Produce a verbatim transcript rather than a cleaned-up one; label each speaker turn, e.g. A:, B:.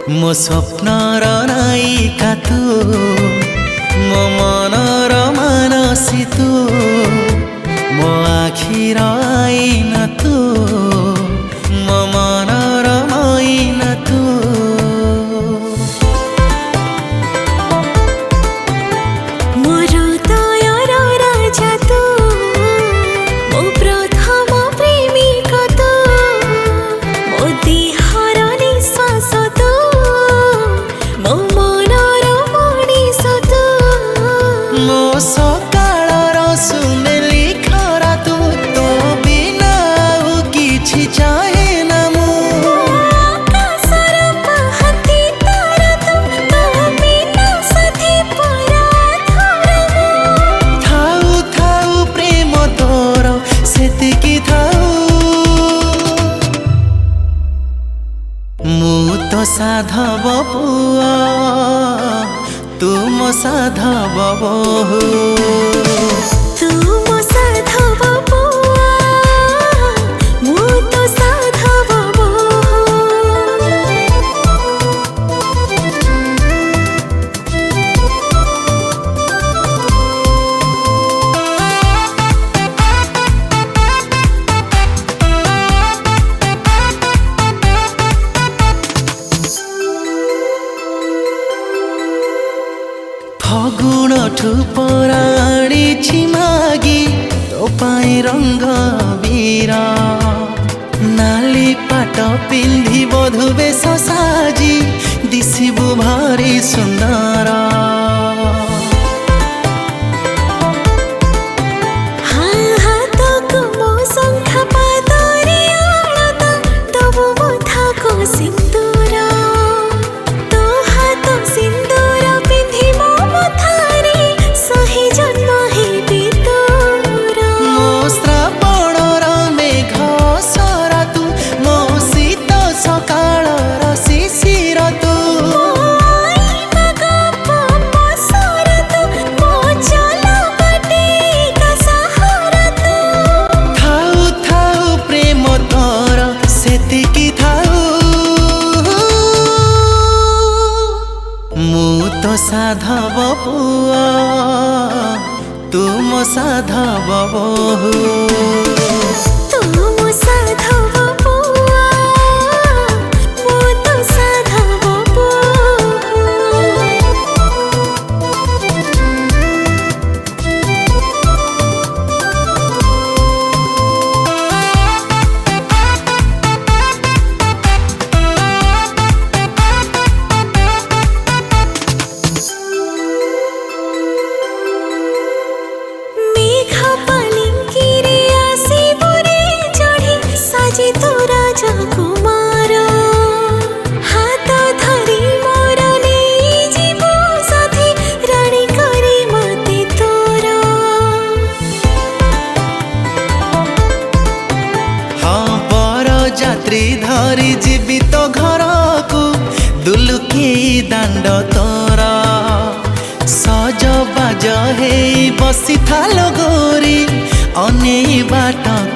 A: मो स्वप्नर नायिका तू मो मनर मानसी तू मो आखिर आईना तू मो मनर मैना तू तो साधव पुआ तुम साधव बहु
B: तुम साधव पुआ मु तो साधव
A: फगुण ठु पराणी छिमागी तो पाई रंग बीरा नाली पाट पिंधि बधु बेश साजी दिशिबु भारी सुंदर तो साधव पुआ तुम साधव बहु
B: तुम साधव पुआ मु तो साधव कुमार हाथ धरी मोर नहीं जीवो साथी रानी करी मते तोर
A: हाँ बर जात्री धरी जीवी तो घर को दुलुकी दांड तोर सज बाज हे बसी थालो गोरी अने बाट